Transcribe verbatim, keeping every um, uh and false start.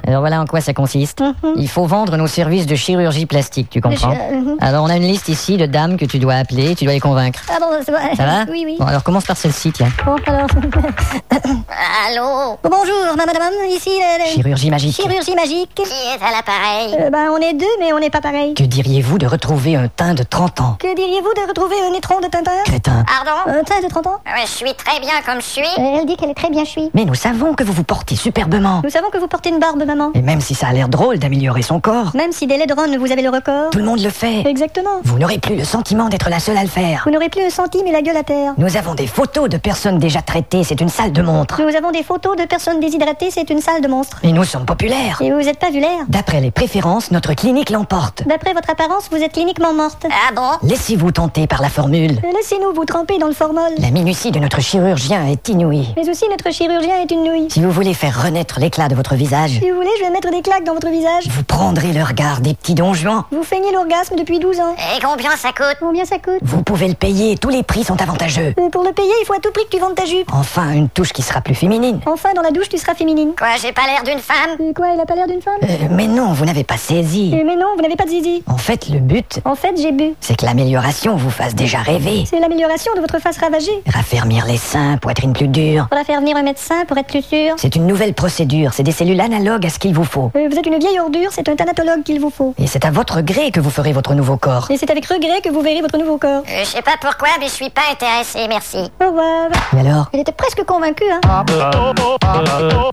Alors voilà en quoi ça consiste. Mhm. Il faut vendre nos services de chirurgie plastique, tu comprends? Je- mhm. Alors on a une liste ici de dames que tu dois appeler, tu dois les convaincre. Ah bon, c'est bon. Ça va? Oui, oui. Bon, alors commence par celle-ci, tiens. Bon, alors... Allô? Oh, bonjour, ma- madame, ici... le- le- Chirurgie magique. Chirurgie magique. Qui est à l'appareil? Euh, ben, on est deux, mais on n'est pas pareil. Que diriez-vous de retrouver un teint de trente ans? Que diriez-vous de retrouver un étron de Tintin? Crétin. Pardon? Un teint de trente ans? Euh, Je suis très bien comme je suis. Euh, Elle dit qu'elle est très bien chouie. Mais nous savons que vous vous portez superbement. Nous savons que vous portez une barbe, maman. Et même si ça a l'air drôle d'améliorer son corps, Même si dès Ron, vous avez le record. tout le monde le fait. Exactement. Vous n'aurez plus le sentiment d'être la seule à le faire. Vous n'aurez plus un centime et la gueule à terre. Nous avons des photos de personnes déjà traitées, c'est une salle de montre. Nous avons des photos de personnes déshydratées, c'est une salle de monstres. Et nous sommes populaires. Et vous n'êtes pas vulaire. D'après les préférences, notre clinique l'emporte. D'après votre apparence, vous êtes cliniquement morte. Ah bon? Laissez-vous tenter par la formule. Euh, Laissez-nous vous tremper dans le formol. La minutie de notre chirurgien est inouïe. Mais aussi, notre chirurgien est une nouille. Si vous voulez faire renaître l'éclat de votre visage, Si vous voulez, je vais mettre des claques dans votre visage. vous prendrez le regard des petits donjons. Vous feignez l'orgasme depuis douze ans. Et combien ça coûte? Combien ça coûte? Vous pouvez le payer, tous les prix sont avantageux. Euh, Pour le payer, il faut à tout prix que tu vendes ta jupe. Enfin, une touche qui sera plus féminine. Enfin, dans la douche, tu seras féminine. Quoi, j'ai pas l'air d'une femme? Euh, Quoi, elle a pas l'air d'une femme? Euh, mais non, vous n'avez pas saisi. Euh, Mais non, vous n'avez pas de zizi. En fait, le but, En fait, j'ai bu. c'est que l'amélioration vous fasse déjà rêver. C'est l'amélioration de votre face ravagée. Raffermir les seins, poitrine plus dure. Faudra faire venir un médecin pour être plus sûr. C'est une nouvelle procédure, c'est des cellules analogues à ce qu'il vous faut. Euh, Vous êtes une vieille ordure, c'est un thanatologue qu'il vous faut. Et c'est à votre gré que vous ferez votre nouveau corps. Et c'est avec regret que vous verrez votre nouveau corps. Euh, Je sais pas pourquoi, mais je suis pas intéressé, merci. Au revoir. Et alors? Elle était presque convaincue, hein.